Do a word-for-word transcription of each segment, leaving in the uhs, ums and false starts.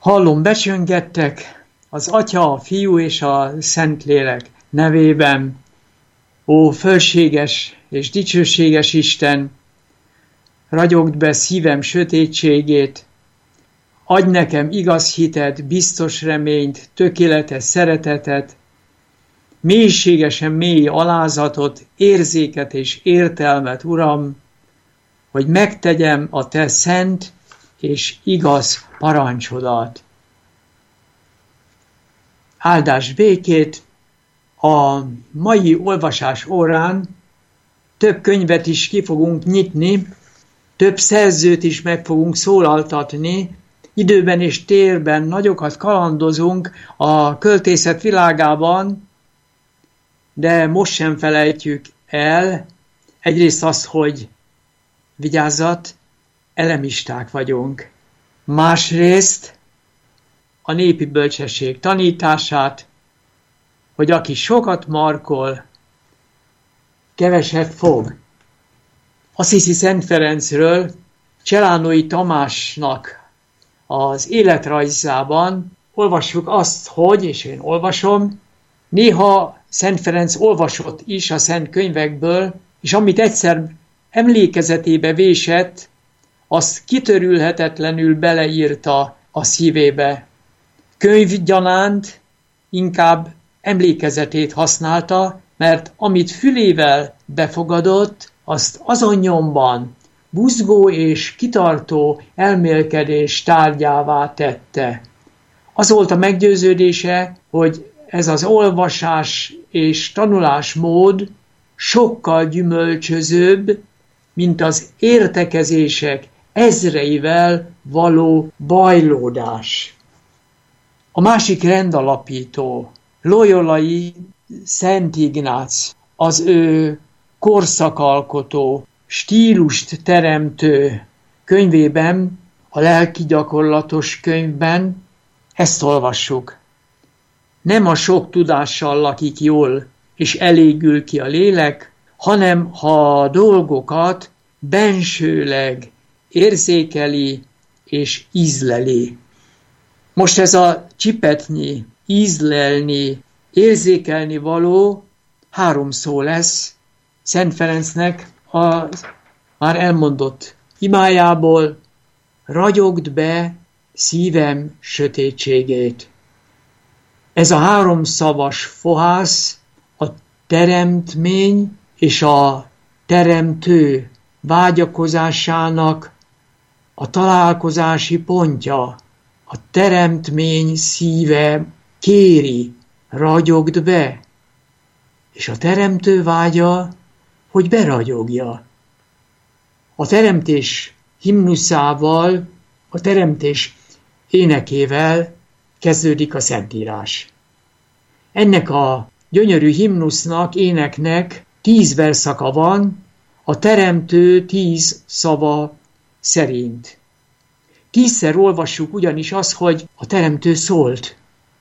Hallom, becsöngettek az Atya, a Fiú és a Szentlélek nevében. Ó, fölséges és dicsőséges Isten, ragyogd be szívem sötétségét, adj nekem igaz hitet, biztos reményt, tökéletes szeretetet, mélységesen mély alázatot, érzéket és értelmet, Uram, hogy megtegyem a Te szent és igaz parancsodat. Áldás békét! A mai olvasás órán több könyvet is ki fogunk nyitni, több szerzőt is meg fogunk szólaltatni, időben és térben nagyokat kalandozunk a költészet világában, de most sem felejtjük el egyrészt azt, hogy vigyázzat, elemisták vagyunk. Másrészt a népi bölcsesség tanítását, hogy aki sokat markol, keveset fog. Assisi Szent Ferencről Cselánói Tamásnak az életrajzában olvassuk azt, hogy, és én olvasom, néha Szent Ferenc olvasott is a szent könyvekből, és amit egyszer emlékezetébe vésett, azt kitörülhetetlenül beleírta a szívébe. Könyvgyanánt inkább emlékezetét használta, mert amit fülével befogadott, azt azon nyomban buzgó és kitartó elmélkedés tárgyává tette. Az volt a meggyőződése, hogy ez az olvasás és tanulásmód sokkal gyümölcsözőbb, mint az értekezések ezreivel való bajlódás. A másik rendalapító, loyolai Szent Ignác, az ő korszakalkotó, stílust teremtő könyvében, a lelki gyakorlatos könyvben ezt olvassuk. Nem a sok tudással lakik jól, és elégül ki a lélek, hanem ha a dolgokat bensőleg érzékeli és ízleli. Most ez a csipetnyi, ízlelni, érzékelni való három szó lesz Szent Ferencnek a már elmondott imájából: ragyogd be szívem sötétségét. Ez a három szavas fohász a teremtmény és a teremtő vágyakozásának a találkozási pontja. A teremtmény szíve kéri, ragyogd be, és a teremtő vágya, hogy beragyogja. A teremtés himnuszával, a teremtés énekével kezdődik a Szentírás. Ennek a gyönyörű himnusznak, éneknek tíz verszaka van, a teremtő tíz szava szerint. Tízszer olvassuk ugyanis azt, hogy a teremtő szólt.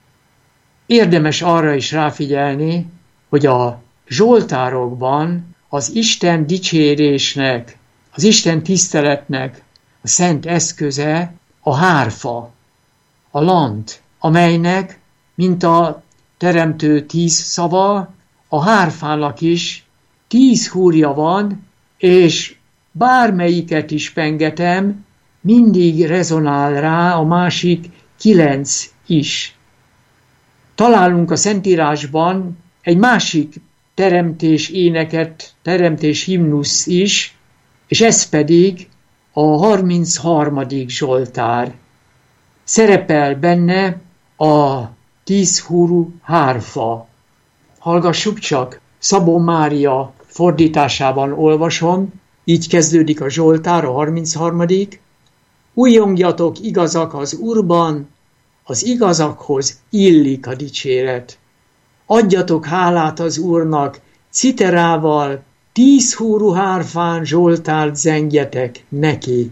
Érdemes arra is ráfigyelni, hogy a zsoltárokban az Isten dicsérésnek, az Isten tiszteletnek a szent eszköze a hárfa, a lant, amelynek, mint a teremtő tíz szava, a hárfának is tíz húrja van, és bármelyiket is pengetem, mindig rezonál rá a másik kilenc is. Találunk a Szentírásban egy másik teremtés éneket, teremtés himnusz is, és ez pedig a harmincharmadik Zsoltár. Szerepel benne a tízhúrú hárfa. Hallgassuk csak, Szabó Mária fordításában olvasom, így kezdődik a Zsoltár, a harmincharmadik Újjongjatok igazak az Úrban, az igazakhoz illik a dicséret. Adjatok hálát az Úrnak, citerával, tízhúrú hárfán zsoltárt zengjetek neki.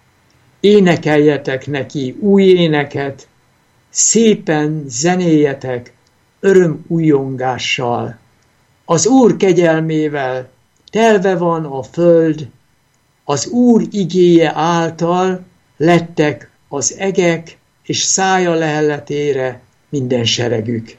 Énekeljetek neki új éneket, szépen zenéjetek öröm újjongással. Az Úr kegyelmével telve van a föld, az Úr igéje által lettek az egek és szája lehelletére minden seregük.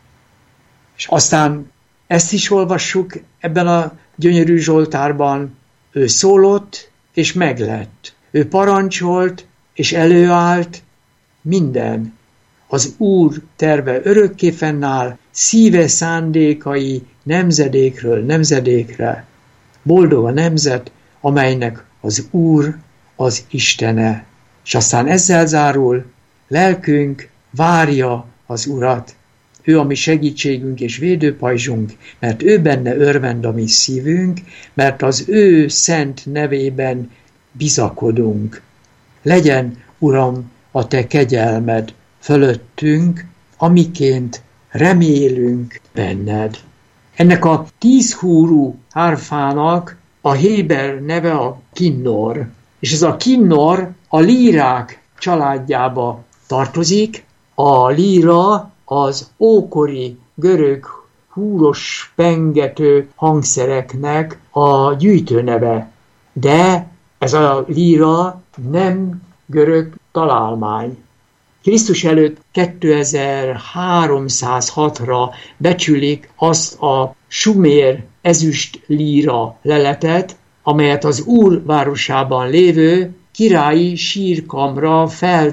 És aztán ezt is olvassuk ebben a gyönyörű Zsoltárban. Ő szólott, és meglett. Ő parancsolt, és előállt, minden. Az Úr terve örökké fennáll, szíve szándékai nemzedékről nemzedékre. Boldog a nemzet, amelynek az Úr az Istene. És aztán ezzel zárul, lelkünk várja az Urat. Ő a mi segítségünk és védőpajzsunk, mert ő benne örvend a mi szívünk, mert az ő szent nevében bizakodunk. Legyen, Uram, a te kegyelmed fölöttünk, amiként remélünk benned. Ennek a tízhúrú hárfának a héber neve a kinnor, és ez a kinnor a lírák családjába tartozik. A líra az ókori görög húros pengető hangszereknek a gyűjtőneve, de ez a líra nem görög találmány. Krisztus előtt kétezer-háromszázhatra becsülik azt a sumér ezüst líra leletet, amelyet az Úr városában lévő királyi sírkamra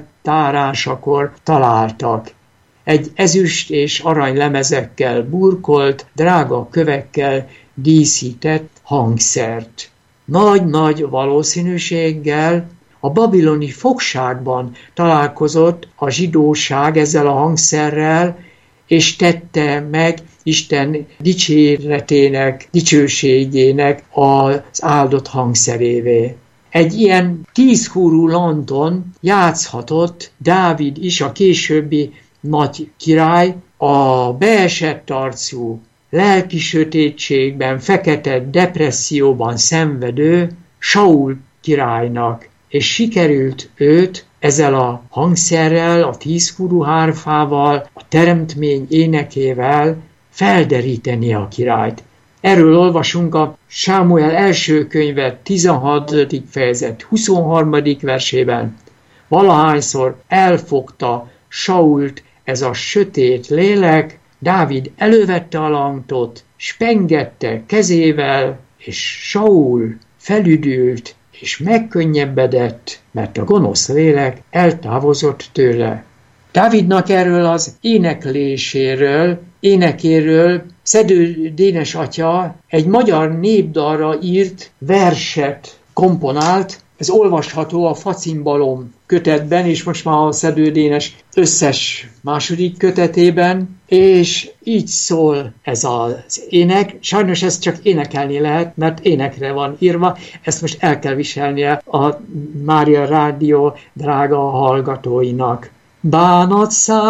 feltárásakor találtak. Egy ezüst és arany lemezekkel burkolt, drága kövekkel díszített hangszert. Nagy-nagy valószínűséggel a babiloni fogságban találkozott a zsidóság ezzel a hangszerrel, és tette meg Isten dicséretének, dicsőségének az áldott hangszerévé. Egy ilyen tízhúrú lanton játszhatott Dávid is, a későbbi nagy király, a beesett arcú, lelki sötétségben, fekete depresszióban szenvedő Saul királynak, és sikerült őt ezzel a hangszerrel, a tízhúrú hárfával, a teremtmény énekével felderíteni a királyt. Erről olvasunk a Sámuel első könyve tizenhatodik fejezet huszonharmadik versében. Valahányszor elfogta Sault ez a sötét lélek, Dávid elővette a lantot, s pengette kezével, és Saul felüdült, és megkönnyebbedett, mert a gonosz lélek eltávozott tőle. Dávidnak erről az énekléséről, énekéről Szedő Dénes atya egy magyar népdalra írt verset komponált. Ez olvasható a Facimbalom kötetben, és most már a Szedő Dénes összes második kötetében, és így szól ez az ének. Sajnos ezt csak énekelni lehet, mert énekre van írva, ezt most el kell viselnie a Mária Rádió drága hallgatóinak. Bánat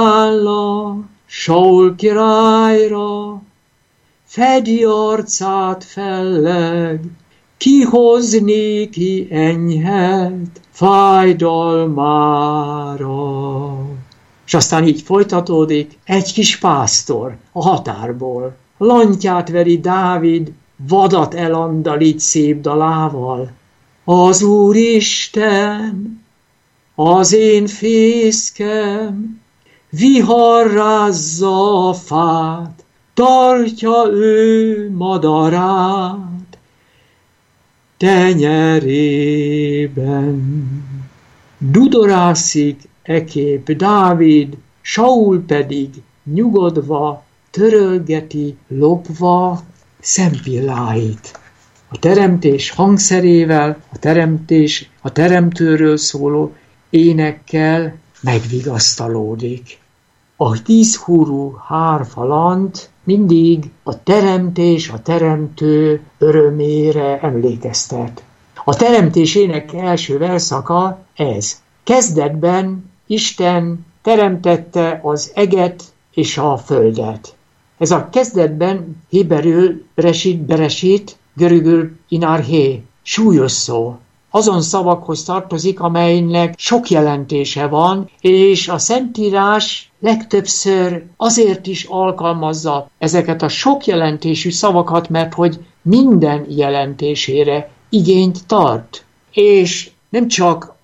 szálla Saul királyra, fedi arcát felleg, kihozni ki enyhet fájdalmára. És aztán így folytatódik, egy kis pásztor a határból, lantját veri Dávid, vadat elandalít szép dalával. Az Úristen, az én fészkem, viharrázza a fát, tartja ő madarát tenyerében. Dudorászik ekép Dávid, Saul pedig nyugodva törölgeti lopva szempilláit. A teremtés hangszerével, a teremtés, a teremtőről szóló énekkel megvigasztalódik. A tízhúrú hárfalant mindig a teremtés, a teremtő örömére emlékeztet. A teremtésének első verszaka ez. Kezdetben Isten teremtette az eget és a földet. Ez a kezdetben héberül Beresit, Beresit, görögül inarché, súlyos szó. Azon szavakhoz tartozik, amelynek sok jelentése van, és a Szentírás legtöbbször azért is alkalmazza ezeket a sok jelentésű szavakat, mert hogy minden jelentésére igényt tart. És nem csak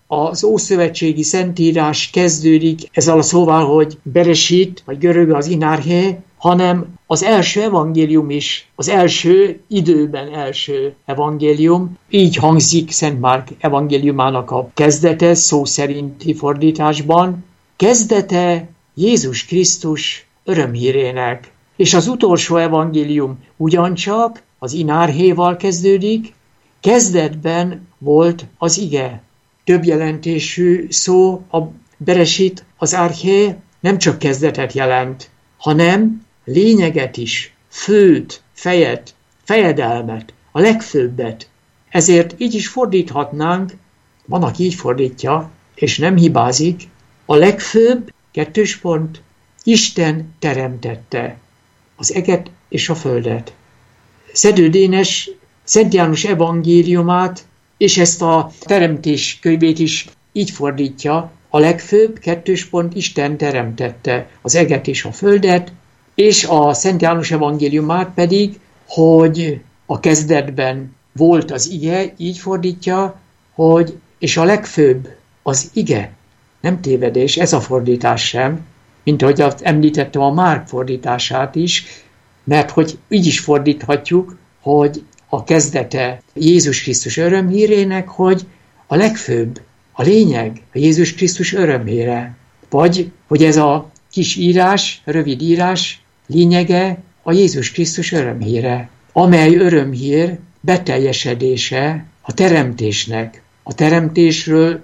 az ószövetségi szentírás kezdődik ezzel a szóval, hogy Beresit, vagy görög az inárhé, hanem az első evangélium is, az első időben első evangélium, így hangzik Szent Márk evangéliumának a kezdete, szó szerinti fordításban, kezdete Jézus Krisztus örömhírének. És az utolsó evangélium ugyancsak az inárhéval kezdődik, kezdetben volt az ige. Több jelentésű szó, a Beresit, az árché nem csak kezdetet jelent, hanem lényeget is, főt, fejet, fejedelmet, a legfőbbet. Ezért így is fordíthatnánk, van, aki így fordítja, és nem hibázik, a legfőbb, kettős pont, Isten teremtette az eget és a földet. Szedő Dénes Szent János evangéliumát, és ezt a teremtés könyvét is így fordítja, a legfőbb, kettős pont, Isten teremtette az eget és a földet, és a Szent János evangéliumát pedig, hogy a kezdetben volt az ige, így fordítja, hogy és a legfőbb az ige. Nem tévedés, ez a fordítás sem, mint ahogy említettem a Márk fordítását is, mert hogy így is fordíthatjuk, hogy a kezdete Jézus Krisztus örömhírének, hogy a legfőbb, a lényeg a Jézus Krisztus örömhíre. Vagy, hogy ez a kis írás, rövid írás lényege a Jézus Krisztus örömhíre, amely örömhír beteljesedése a teremtésnek, a teremtésről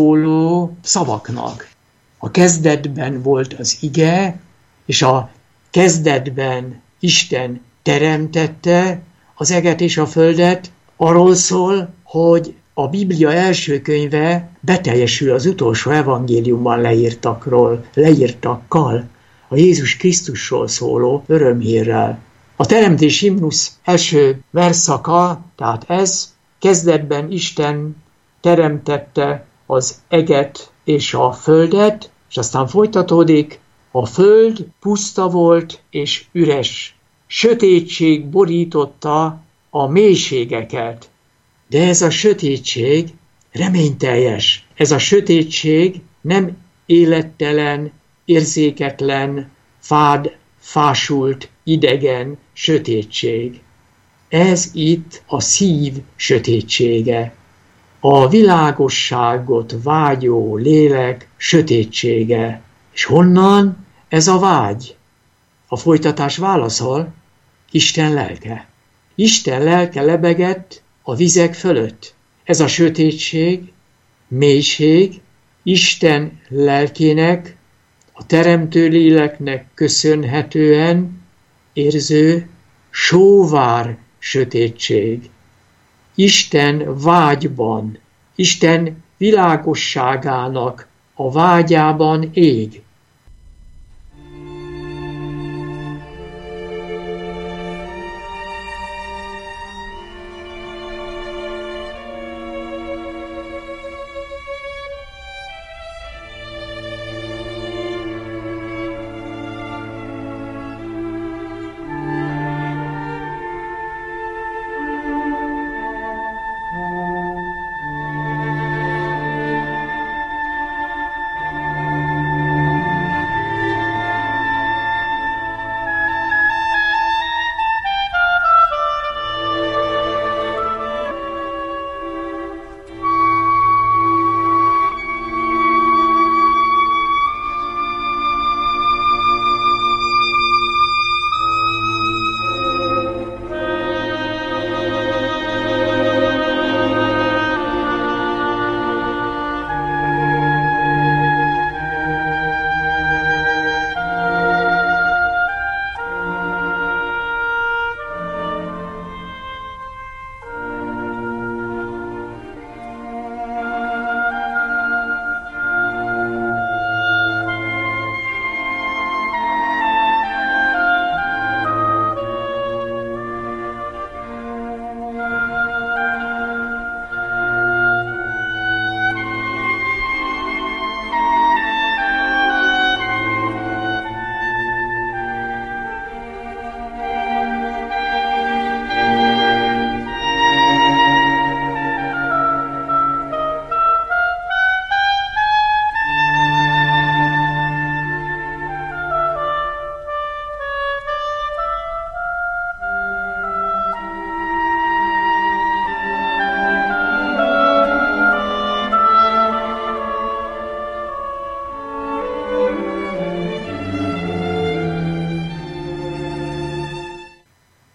szóló szavaknak. A kezdetben volt az ige, és a kezdetben Isten teremtette az eget és a földet, arról szól, hogy a Biblia első könyve beteljesül az utolsó evangéliumban leírtakról, leírtakkal, a Jézus Krisztusról szóló örömhírrel. A teremtés himnusz első verszaka, tehát ez, kezdetben Isten teremtette az eget és a földet, és aztán folytatódik, a föld puszta volt és üres. Sötétség borította a mélységeket. De ez a sötétség reményteljes. Ez a sötétség nem élettelen, érzéketlen, fád, fásult, idegen sötétség. Ez itt a szív sötétsége. A világosságot vágyó lélek sötétsége. És honnan ez a vágy? A folytatás válaszol, Isten lelke. Isten lelke lebegett a vizek fölött. Ez a sötétség, mélység, Isten lelkének, a teremtő léleknek köszönhetően érző, sóvár sötétség. Isten vágyban, Isten világosságának a vágyában ég.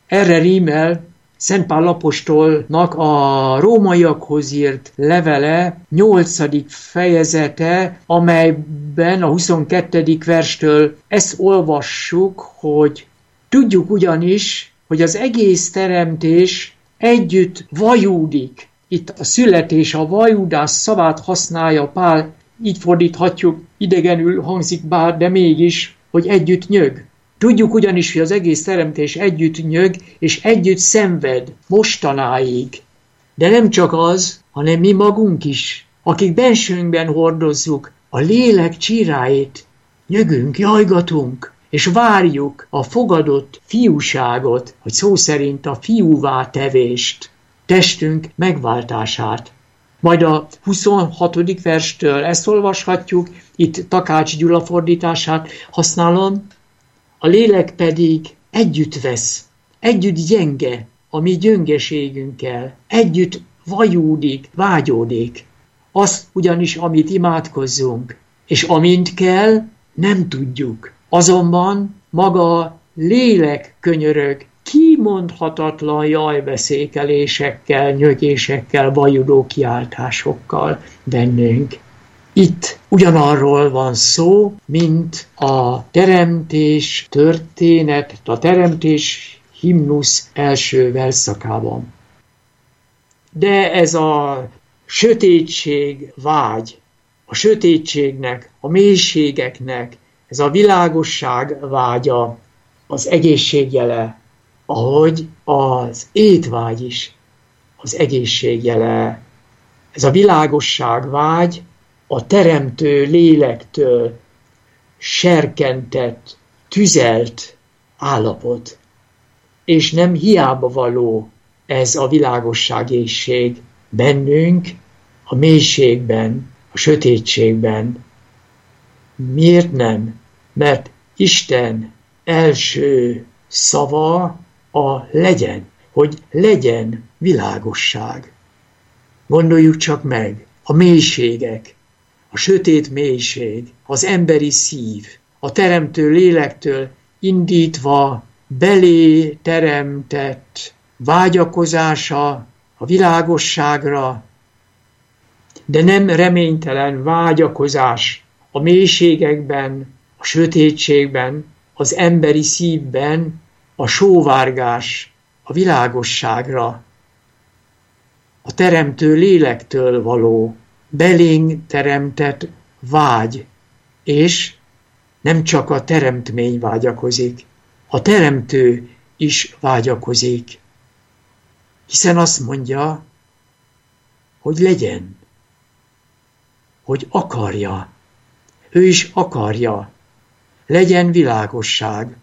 Erre rímel Szent Pál apostolnak a rómaiakhoz írt levele nyolcadik fejezete, amelyben a huszonkettedik verstől ezt olvassuk, hogy tudjuk ugyanis, hogy az egész teremtés együtt vajúdik. Itt a születés, a vajúdás szavát használja Pál, így fordíthatjuk, idegenül hangzik bár, de mégis, hogy együtt nyög. Tudjuk ugyanis, hogy az egész teremtés együtt nyög, és együtt szenved mostanáig. De nem csak az, hanem mi magunk is, akik bensőnkben hordozzuk a lélek csíráit, nyögünk, jajgatunk, és várjuk a fogadott fiúságot, vagy szó szerint a fiúvá tevést, testünk megváltását. Majd a huszonhatodik verstől ezt olvashatjuk, itt Takács Gyula fordítását használom, a lélek pedig együtt vesz, együtt gyenge a mi gyöngeségünkkel, együtt vajúdik, vágyódik. Azt ugyanis, amit imádkozzunk, és amint kell, nem tudjuk. Azonban maga a lélek könyörög, kimondhatatlan jajbeszékelésekkel, nyögésekkel, vajudó kiáltásokkal bennünk. Itt ugyanarról van szó, mint a teremtés történet, a teremtés himnusz első versszakában. De ez a sötétség vágy, a sötétségnek, a mélységeknek, ez a világosság vágya, az egészségjele, ahogy az étvágy is az egészségjele. Ez a világosság vágy a teremtő lélektől serkentett, tüzelt állapot. És nem hiába való ez a világosságészség bennünk, a mélységben, a sötétségben. Miért nem? Mert Isten első szava a legyen, hogy legyen világosság. Gondoljuk csak meg, a mélységek, a sötét mélység, az emberi szív, a teremtő lélektől indítva belé teremtett vágyakozása a világosságra, de nem reménytelen vágyakozás a mélységekben, a sötétségben, az emberi szívben, a sóvárgás a világosságra, a teremtő lélektől való, belénk teremtett vágy, és nem csak a teremtmény vágyakozik, a teremtő is vágyakozik, hiszen azt mondja, hogy legyen, hogy akarja, ő is akarja, legyen világosság.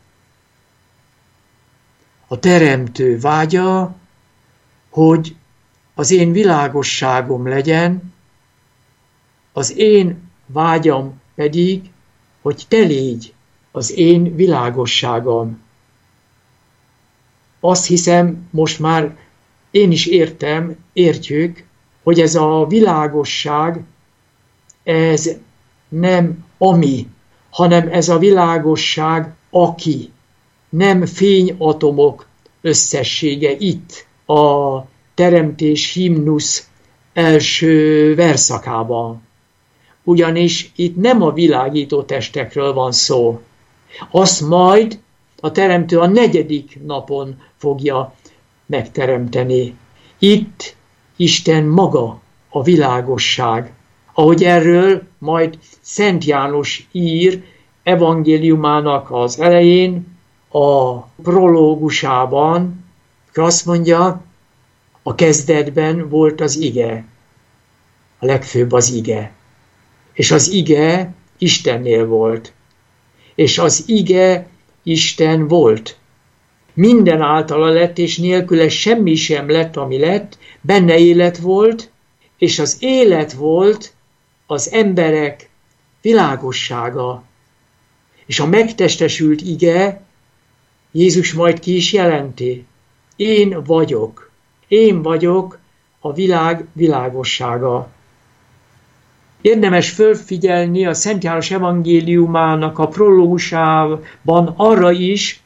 A teremtő vágya, hogy az én világosságom legyen, az én vágyam pedig, hogy te légy az én világosságom. Azt hiszem, most már én is értem, értjük, hogy ez a világosság, ez nem ami, hanem ez a világosság aki. Nem fényatomok összessége itt a teremtés himnusz első verszakában. Ugyanis itt nem a világító testekről van szó. Azt majd a teremtő a negyedik napon fogja megteremteni. Itt Isten maga a világosság. Ahogy erről majd Szent János ír evangéliumának az elején, a prológusában, azt mondja, a kezdetben volt az ige, a legfőbb az ige. És az ige Istennél volt. És az ige Isten volt. Minden általa lett, és nélküle semmi sem lett, ami lett, benne élet volt, és az élet volt az emberek világossága. És a megtestesült ige Jézus majd ki is jelenti. Én vagyok. Én vagyok a világ világossága. Érdemes fölfigyelni a Szent János evangéliumának a prológusában arra is,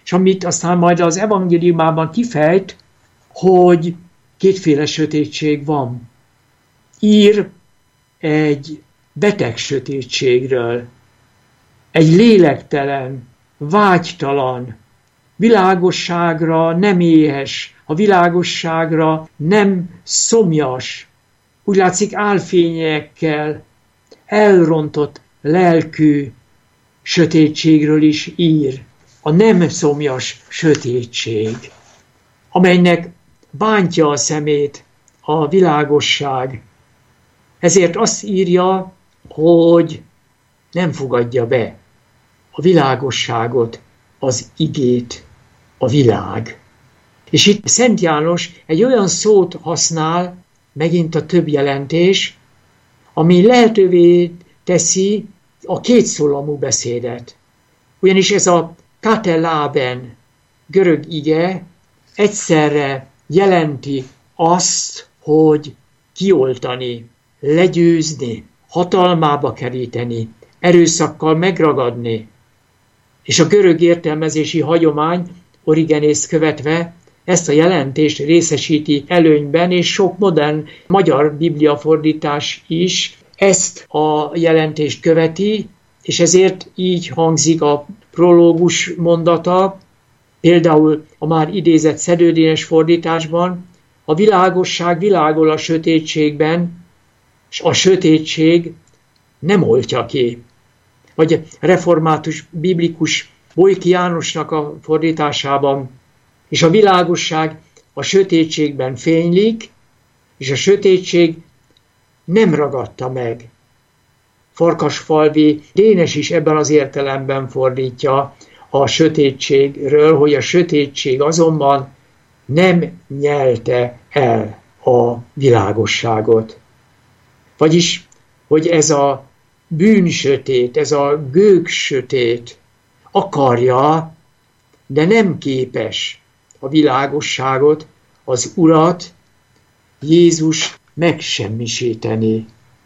és amit aztán majd az evangéliumában kifejt, hogy kétféle sötétség van. Ír egy beteg sötétségről, egy lélektelen, vágytalan, világosságra nem éhes, a világosságra nem szomjas, úgy látszik álfényekkel elrontott lelkű sötétségről is ír. A nem szomjas sötétség, amelynek bántja a szemét a világosság. Ezért azt írja, hogy nem fogadja be a világosságot, az igét, a világ. És itt Szent János egy olyan szót használ, megint a több jelentés, ami lehetővé teszi a kétszólamú beszédet. Ugyanis ez a kateláben görög ige egyszerre jelenti azt, hogy kioltani, legyőzni, hatalmába keríteni, erőszakkal megragadni. És a görög értelmezési hagyomány Origenészt követve ezt a jelentést részesíti előnyben, és sok modern magyar bibliafordítás is ezt a jelentést követi, és ezért így hangzik a prológus mondata, például a már idézett Szedődénes fordításban: a világosság világol a sötétségben, és a sötétség nem oltja ki. Vagy református, biblikus Bojki Jánosnak a fordításában: és a világosság a sötétségben fénylik, és a sötétség nem ragadta meg. Farkasfalvi Dénes is ebben az értelemben fordítja a sötétségről, hogy a sötétség azonban nem nyelte el a világosságot. Vagyis, hogy ez a bűnsötét, ez a gőgsötét akarja, de nem képes a világosságot, az Urat, Jézus megsemmisíteni.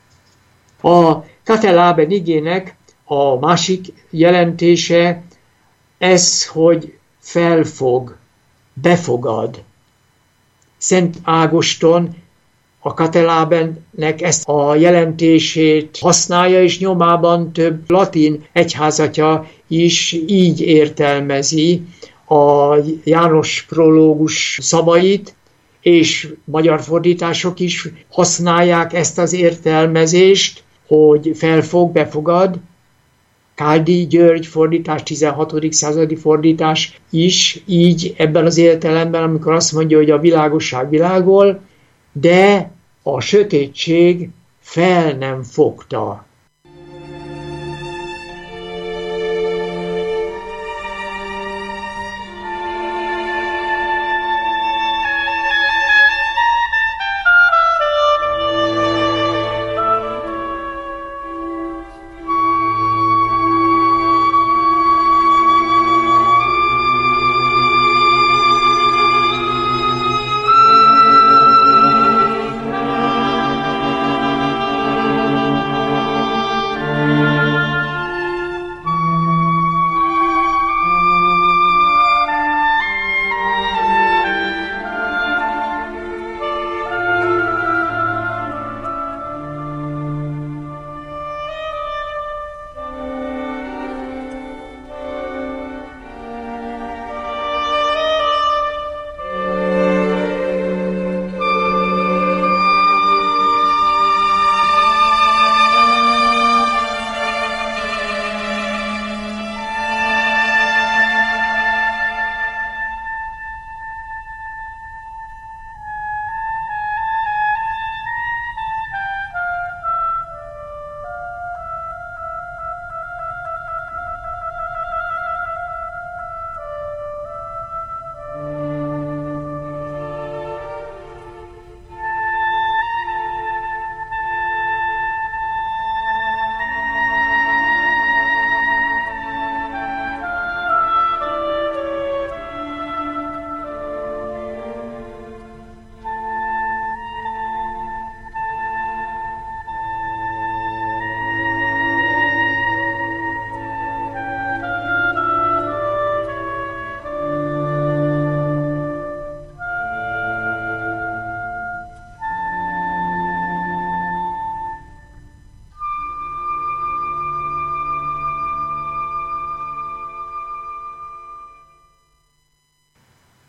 A kateláben igének a másik jelentése ez, hogy felfog, befogad. Szent Ágoston a katelábennek ezt a jelentését használja, és nyomában több latin egyházatja is így értelmezi a János prológus szavait, és magyar fordítások is használják ezt az értelmezést, hogy felfog, befogad. Káldi György fordítás, tizenhatodik századi fordítás is így ebben az értelemben, amikor azt mondja, hogy a világosság világol, de a sötétség fel nem fogta.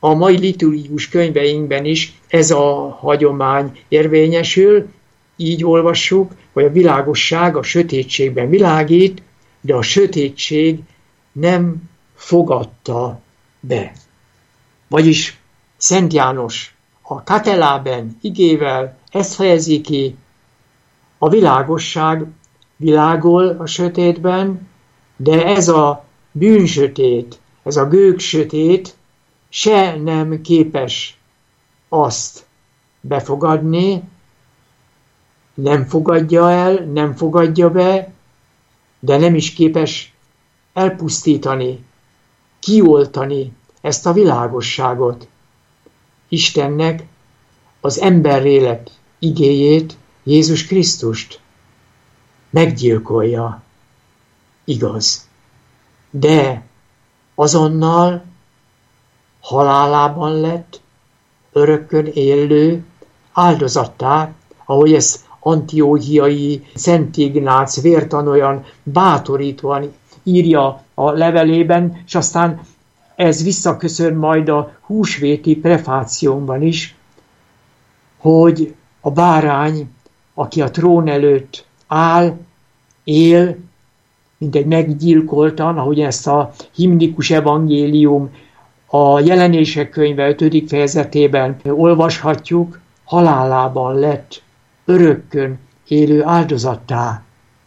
a mai liturgikus könyveinkben is ez a hagyomány érvényesül, így olvassuk, hogy a világosság a sötétségben világít, de a sötétség nem fogadta be. Vagyis Szent János a Katelában igével ezt fejezi ki, a világosság világol a sötétben, de ez a bűnsötét, ez a gőgsötét se nem képes azt befogadni, nem fogadja el, nem fogadja be, de nem is képes elpusztítani, kioltani ezt a világosságot. Istennek az emberré lett igéjét, Jézus Krisztust meggyilkolja. Igaz. De azonnal halálában lett örökkön élő áldozattá, ahogy ezt antióchiai Szent Ignác vértan olyan bátorítóan írja a levelében, és aztán ez visszaköszön majd a húsvéti prefációmban is, hogy a bárány, aki a trón előtt áll, él, mint egy meggyilkoltan, ahogy ezt a himnikus evangélium a Jelenések könyve ötödik fejezetében olvashatjuk, halálában lett örökkön élő áldozattá.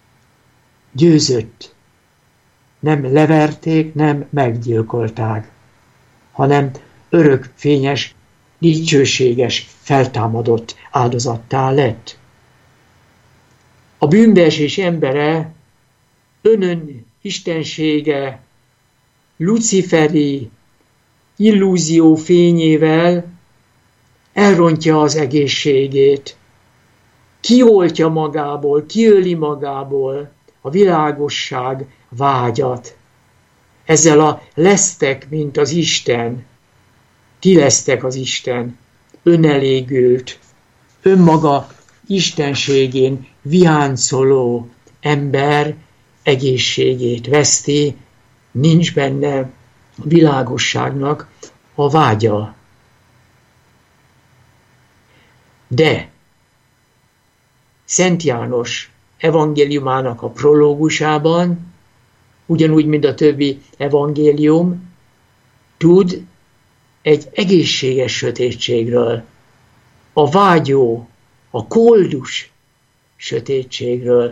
Győzött. Nem leverték, nem meggyilkolták, hanem örök fényes, dicsőséges, feltámadott áldozattá lett. A bűnbeesés embere önön istensége, luciferi illúzió fényével elrontja az egészségét, kioltja magából, kiöli magából a világosság vágyat. Ezzel a lesztek, mint az Isten, ti lesztek az Isten, önelégült, önmaga istenségén viháncoló ember egészségét veszti, nincs benne a világosságnak a vágya. De Szent János evangéliumának a prológusában, ugyanúgy, mint a többi evangélium, tud egy egészséges sötétségről, a vágyó, a koldus sötétségről,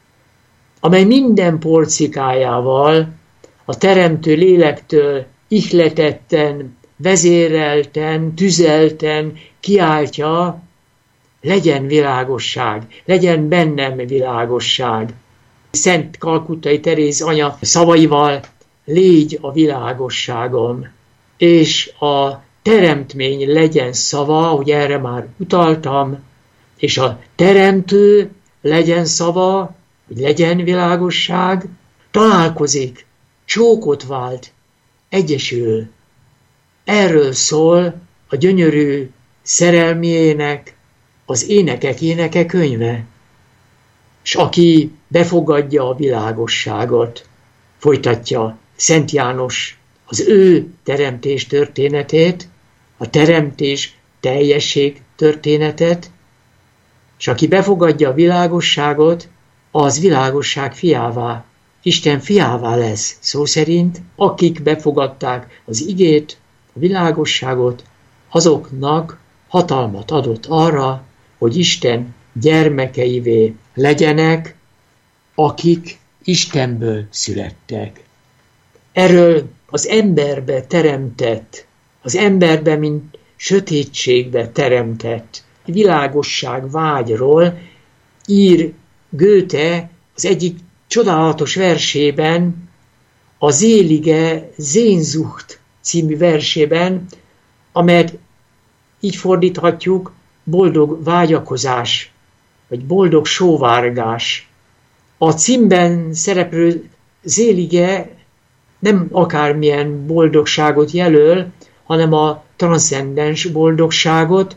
amely minden porcikájával a teremtő lélektől ihletetten, vezérelten, tüzelten kiáltja, legyen világosság, legyen bennem világosság. Szent Kalkuttai Teréz anya szavaival, légy a világosságom, és a teremtmény legyen szava, hogy erre már utaltam, és a teremtő legyen szava, hogy legyen világosság, találkozik, csókot vált, egyesül. Erről szól a gyönyörű szerelmének az énekek éneke könyve. És aki befogadja a világosságot, folytatja Szent János az ő teremtés történetét, a teremtés teljesség történetet, és aki befogadja a világosságot, az világosság fiává, Isten fiává lesz, szó szerint, akik befogadták az igét, a világosságot, azoknak hatalmat adott arra, hogy Isten gyermekeivé legyenek, akik Istenből születtek. Erről az emberbe teremtett, az emberbe, mint sötétségbe teremtett világosság vágyról ír Goethe az egyik csodálatos versében, a Selige Sehnsucht című versében, amelyet így fordíthatjuk, boldog vágyakozás, vagy boldog sóvárgás. A címben szereplő Selige nem akármilyen boldogságot jelöl, hanem a transzcendens boldogságot,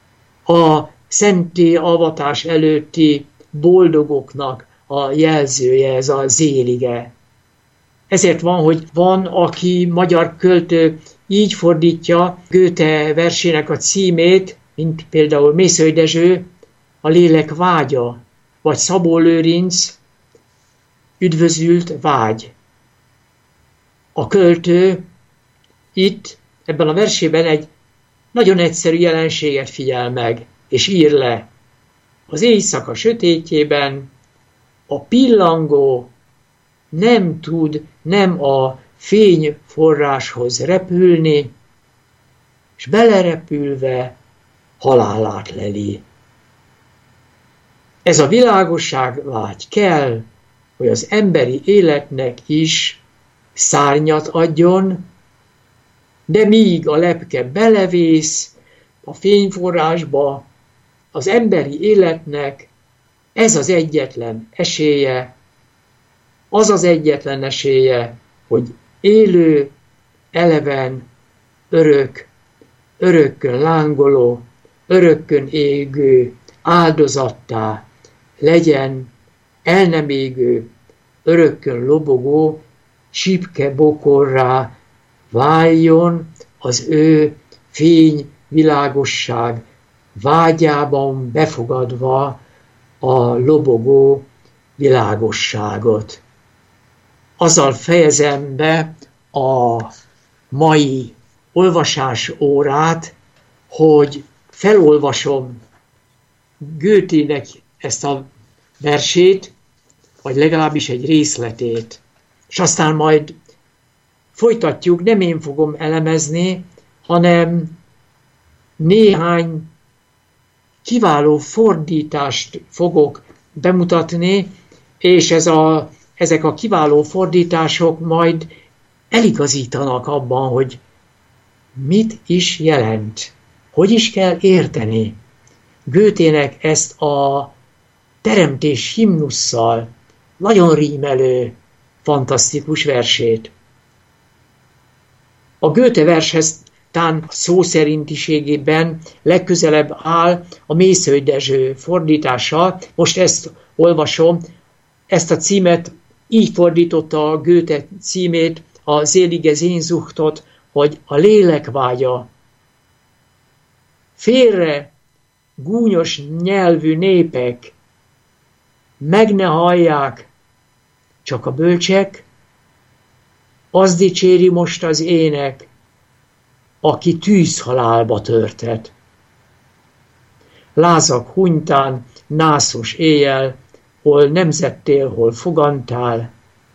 a szenté avatás előtti boldogoknak a jelzője, ez a Selige. Ezért van, hogy van, aki magyar költő így fordítja Goethe versének a címét, mint például Mészöly Dezső, a lélek vágya, vagy Szabó Lőrinc, üdvözült vágy. A költő itt, ebben a versében egy nagyon egyszerű jelenséget figyel meg, és ír le. Az éjszaka sötétjében a pillangó nem tud nem a fényforráshoz repülni, és belerepülve halálát leli. Ez a világosság vágy kell, hogy az emberi életnek is szárnyat adjon, de míg a lepke belevész a fényforrásba, az emberi életnek ez az egyetlen esélye, az az egyetlen esélye, hogy élő, eleven, örök, örökkön lángoló, örökkön égő, áldozattá legyen, el nem égő, örökkön lobogó, csipke bokorrá váljon az ő fény, világosság vágyában befogadva a lobogó világosságot. Azzal fejezem be a mai olvasás órát, hogy felolvasom Goethének ezt a versét, vagy legalábbis egy részletét, és aztán majd folytatjuk, nem én fogom elemezni, hanem néhány kiváló fordítást fogok bemutatni, és ez a, ezek a kiváló fordítások majd eligazítanak abban, hogy mit is jelent, hogy is kell érteni Goethének ezt a teremtés himnusszal nagyon rímelő, fantasztikus versét. A Goethe vershez tán szó szerintiségében legközelebb áll a Mészöly Dezső fordítása. Most ezt olvasom, ezt a címet így fordította a Goethe címét, a Selige Sehnsuchtot, hogy a lélek vágya. Félre gúnyos nyelvű népek, meg ne hallják, csak a bölcsek, az dicséri most az ének, aki tűzhalálba törtet. Lázak hunytán, nászos éjjel, hol nemzettél, hol fogantál,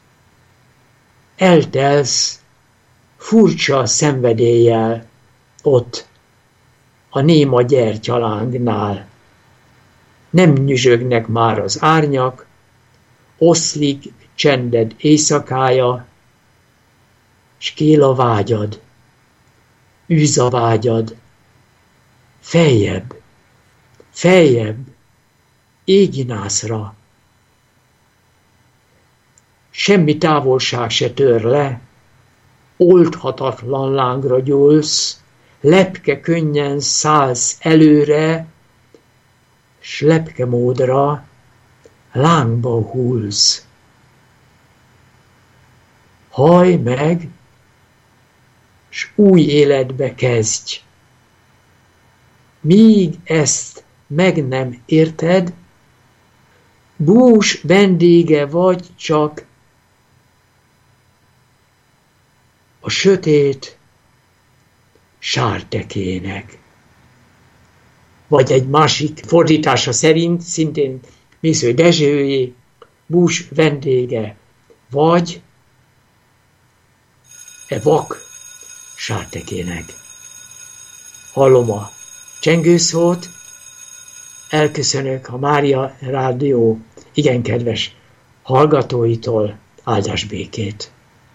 eltelsz furcsa szenvedéllyel ott a néma gyertyalángnál. Nem nyüzsögnek már az árnyak, oszlik csended éjszakája, s kél a vágyad, űz a vágyad, feljebb, feljebb, éginászra. Semmi távolság se tör le, oldhatatlan lángra gyúlsz, lepke könnyen szállsz előre, s lepke módra lángba hullsz. Hajj meg, s új életbe kezdj. Míg ezt meg nem érted, bús vendége vagy csak a sötét sártekének. Vagy egy másik fordítása szerint, szintén Mészöly Dezsőjé, bús vendége vagy e vak sártekének. Hallom a csengőszót, elköszönök a Mária Rádió igen kedves hallgatóitól, áldás békét.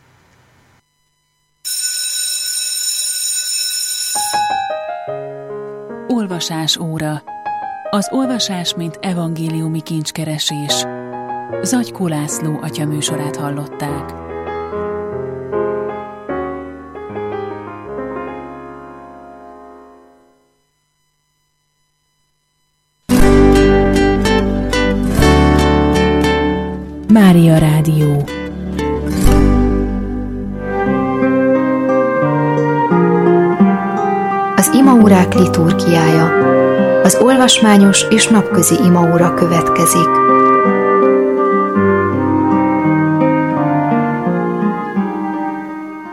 Olvasás óra. Az olvasás, mint evangéliumi kincskeresés. Zagykó László atya műsorát hallották. Mária Rádió. Az imaórák liturgiája. Az olvasmányos és napközi imaóra következik.